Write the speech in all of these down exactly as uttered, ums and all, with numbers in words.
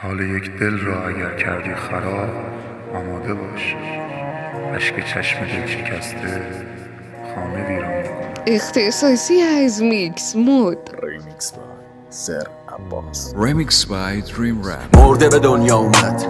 حال یک دل را اگر کردی خراب، آماده باش اشک چشم دل شکسته خانه ویران کن. اختصاصی از میکس مود ریمیکس بای سر عباس. ریمیکس بای دریم رپ. مرده به دنیا اومد،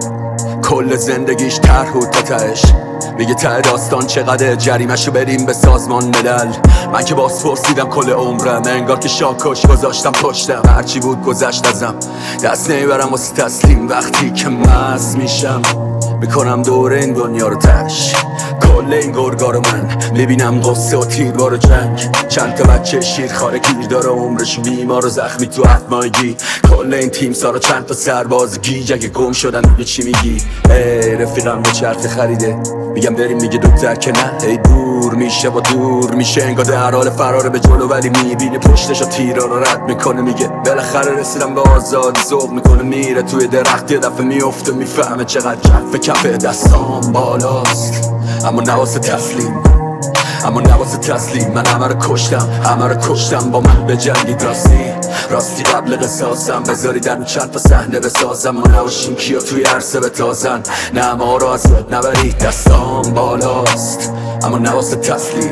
کل زندگیش طرح بود تا تهش. میگه ته داستان چقدر جریمشو بریم به سازمان ملل. من که باز پرسیدم کل عمرم، انگار که شاکش گذاشتم پشتم. هرچی بود گذشت ازم، دست نمیبرم واسه تسلیم. وقتی که مست میشم میکنم دور این دنیا رو تش. کل این گرگا رو من میبینم قصه و تیربار جنگ. چند تا بچه شیرخواره گیر داره عمرش بیمار و زخمی تو هفت ماهگی. کل این تیم سارا چند تا سرباز گیج اگه گم شدن دیگه چی میگی؟ ای رفیقم به چرت خریده، میگم بریم میگه دکتر که نه. ای دور میشه با دور میشه، انگار در حال فراره به جلو ولی میبینه پشتشو تیرا رو رد میکنه. میگه بالاخره رسیدم به آزادی، ذوق میکنه میره توی درخت، یه دفعه میفته میفهمه چقدر جف کف دستام بالاست. اما نواسه تسلیم، اما نواسه تسلیم. من همه رو کشتم، همه رو کشتم با من به جنگید. راستی راستی قبل قصاصم بذاریدن چند تا صحنه بسازم. ما نباشیم کیا توی عرصه بتازن، نه ما رو از یاد نبرید. دستام بالاست اما نواسه تسلیم،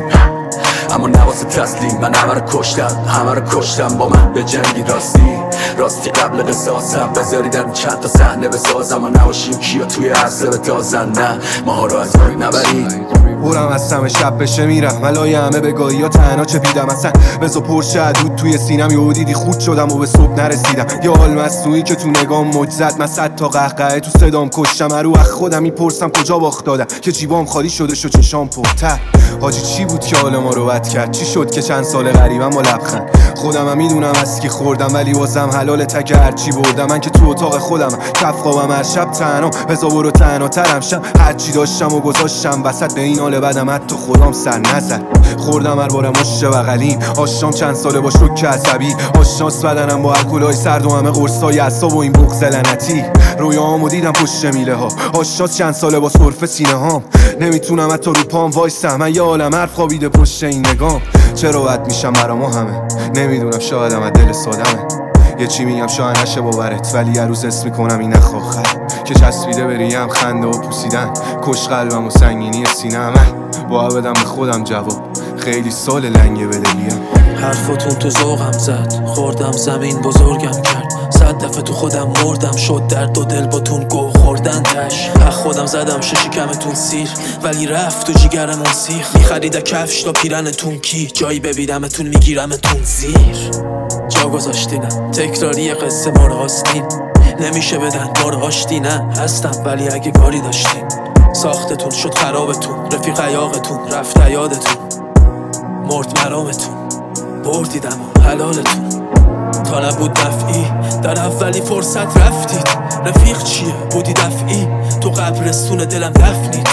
اما نواسه تسلیم. من همه رو کشتم، همه رو کشتم با من به جنگید. راستی راستی قبل قصاصم بذاریدن چند تا صحنه بسازم. ما نباشیم کیا توی عرصه بتازن، نه ما رو از یاد نبرید. برم از سم شب بشه میرم ملای همه بگاهی یا تنها چه بیدم اصلا بزا پرشه عدود توی سینم. یهو دیدی خود شدم و به صبح نرسیدم. یا حال مصنوعی که تو نگام موج زد. من صد تا قهقهه تو صدام کشتم. رو اخ خودم میپرسم کجا باخت دادم که جیبام خالی شده شو چشام پرتر. حاجی چی بود که حال ما رو بد کرد؟ چی شد که چند سال غریبم با لبخند؟ خودم هم میدونم از کی خوردم ولی واسم حلال تک هرچی بردم. من که تو اتاق خودم کف خوابم هر شب تنها. بزا برو تنها ترم شم، هرچی داشتم و گذاشتم وسط. به این حال بدم حتی خودم سر نزد. خوردم هر بارم مشه بغلیم. آشام چند ساله با شوک عصبی. آشناس بدنم با الکلای سرد و همه قرصای عصاب و این بغض لعنتی. رویاهامو دیدم پشت میله ها. آشناس چند ساله با سرفه سینه هام. نمیتونم حتی رو پام وایسم. من یه عالم حرف خوابیده پشت این نگام. چرا بد میشم برا ما همه؟ نمیدونم شایدم از دل سادمه. یه چی میگم شاید نشه باورت، ولی یه روز حس میکنم این نخواخر که چسبیده بریم خنده و پوسیدن. کش قلبم و سنگینی سینه من با بدم به خودم جواب. خیلی سال لنگه بلگیم. حرفاتون تو ذوقم زد، خوردم زمین بزرگم کرد. صد دفعه تو خودم مردم، شد درد و دل باتون گو خوردن تش. حق خودم زدم ششی کمتون سیر، ولی رفت تو جیگرمون سیخ. میخریده کفش تا پیرنتون کی، جایی ببیدمتون میگیرمتون زیر. جا گذاشتینم تکراری قصه ما رو آستین. نمیشه بدن ما رو آشتی، نه هستم ولی اگه کاری داشتین. ساختتون شد خرابتون، رفیق عیاقتون رفت یادتون. مرد مرامتون بردیدم و حلالتون. تا نبود دفعی در اولی فرصت رفتید. رفیق چیه بودی دفعی، تو قبرستون دلم دفنید.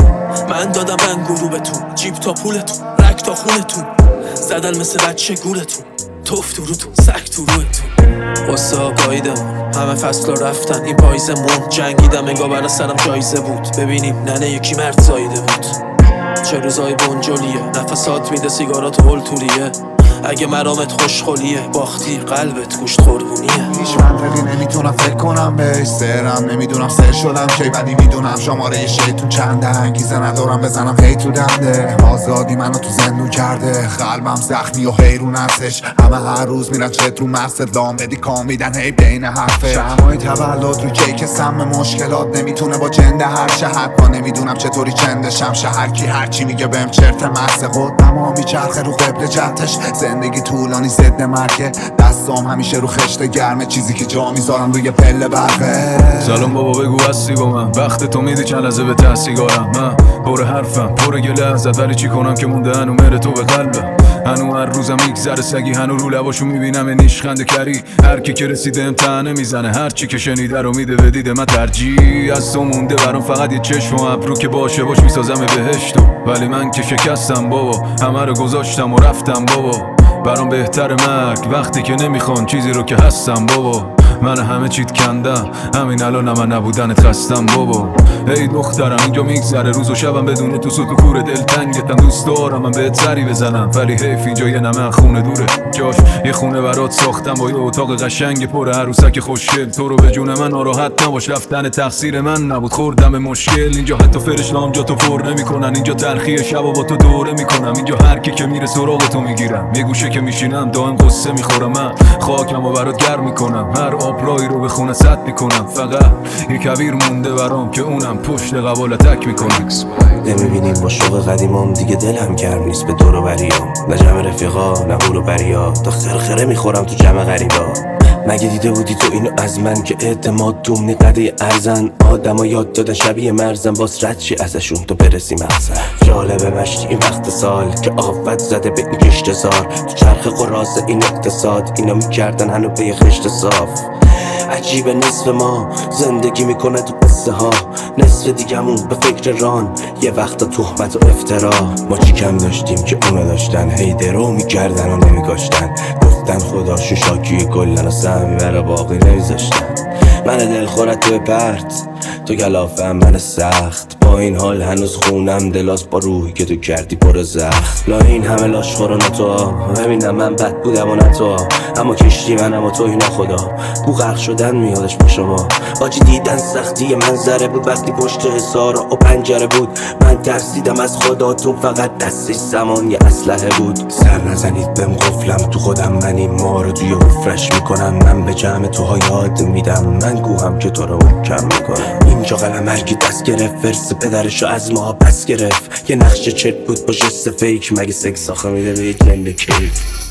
من دادم رنگ گروبتون، جیب تا پولتون، رگ تا خونتون. زدن مثل بچه گولتون، توف تو روتون، سک تو روتون. قصه ها گاییدمون، همه فصل رفتن این پاییزمون. جنگیدم انگار برا سرم جایزه بود. ببینیم ننه یکی مرد زایده بود. چه روزای بنجلیه، نفسات میده سیگارات و هلتوریه. اگه مرامت خوشخولیه، باختی قلبت گوشت قربونیه. هیچ منطقی نمیتونم فکر کنم بهش، سرم نمیدونم سر شدم کی، ولی میدونم شماره شیطون چنده. انگیزه ندارم بزنم هی تو دنده. آزادی منو تو زندون کرده، قلبم زخمی و حیرون ازش. همه هر روز میرن چت رو مرسد لام بدی کام میدن هی بین حرفه. شمعای تولد رو کیک سم مشکلات نمیتونه با جنده هر شهر با. نمیدونم چطوری چندشم شهر کی هرچی میگه بهم چرت مرس. خودم ها میچرخه رو قبل جهتش. زندگی طولانی ضد مرگه، دستام همیشه رو خشت گرمه. چیزی که جا میذارم روی پله برقه. سلام بابا بگو هستی با من، وقت تو میدی چند لحظه به ته سیگارم. من پر حرفم پر گله ازت، ولی چی کنم که مونده هنو مره تو به قلبم. هنو هر روزم میگذره سگی، هنو رو لباشو میبینم نیشخنده کری. هر کی که رسیده امتحانه میزنه، هر چی که شنیده رو میده به دیده. من ترجیح از تو مونده برام فقط یه چشم و ابرو که باشه باش میسازم بهشتو. ولی من که شکستم بابا، همه رو گذاشتم و رفتم بابا. برام بهتر مرگ وقتی که نمیخوان چیزی رو که هستم بابا. من همه چیت کندم، همین الان من نبودنت خستم بابا. ای دخترم اینجا میگذره روز و شبم بدون تو سوت و کور دلتنگتم. دوست دارم من بهت سری بزنم ولی حیف اینجا یه نمه خونه دوره. جاش یه خونه برات ساختم با یه اتاق قشنگ پر عروسک خوشگل. تو رو به جون من ناراحت نباش، رفتن تقصیر من نبود، خوردم به مشکل. اینجا حتی فرشته‌ام جا تو پر نمیکنن، اینجا تلخی شبا با تو دوره میکنم. اینجا هر کی که میره سراغ تو میگیرم، یه گوشه که میشینم دائم قصه میخورم. من خاکم و برات گرم میکنم، هر آبرایی رو به خونه سد میکنم. فقط یه کویر مونده برام که اونم پشت قبال تک میکنم. نمیبینیم با شوق قدیمام دیگه دلم گرم نیست به دور و بریام. نه جمع رفیقا نه هور و بریا، تا خرخره میخورم تو جمع غریبا. مگه دیده بودی تو اینو از من که اعتماد دومنی قده ارزن؟ آدم ها یاد دادن شبیه مرزن، باز رد چی ازشون تو برسی مغزن. جالبه مشتی این وقت سال که آفت زده به این کشت زار. تو چرخ قراز این اقتصاد اینا میکردن هنو به یه خشت صاف. عجیبه نصف ما زندگی میکنه تو قصه ها، نصف دیگمون به فکر ران، یه وقتا تهمت و افترا. ما چی کم داشتیم که اونا داشتن، هی درو میکردن و نمیگاشتن. گفتن خداشون شاکی گلن و سهمی برا باقی نمیذاشتن. من دلخورت تو پرت، تو گلافم من سخت. با این حال هنوز خونم دلاس با روحی که تو کردی پر زخم. لا این همه لاشخور و نتو همینم من بد بودم و نتو، اما کشتی منم و تو اینا خدا. بو غرق شدن میادش با شما آجی، دیدن سختی منظره بود وقتی پشت حسارا و پنجره بود. من ترسیدم از خداتون، فقط دستش زمان یه اسلحه بود. سر نزنید بهم قفلم تو خودم، من این ما رو توی حفرش میکنم. من به جمع توها یاد میدم، من گوهم که تو رو کم میکنم. اینجا قلمرگی دست گرفت، ورس پدرشو از ما پس گرفت. یه نقش چرت بود با جست فیک، مگه سکس آخه میده به یک جنده کیف.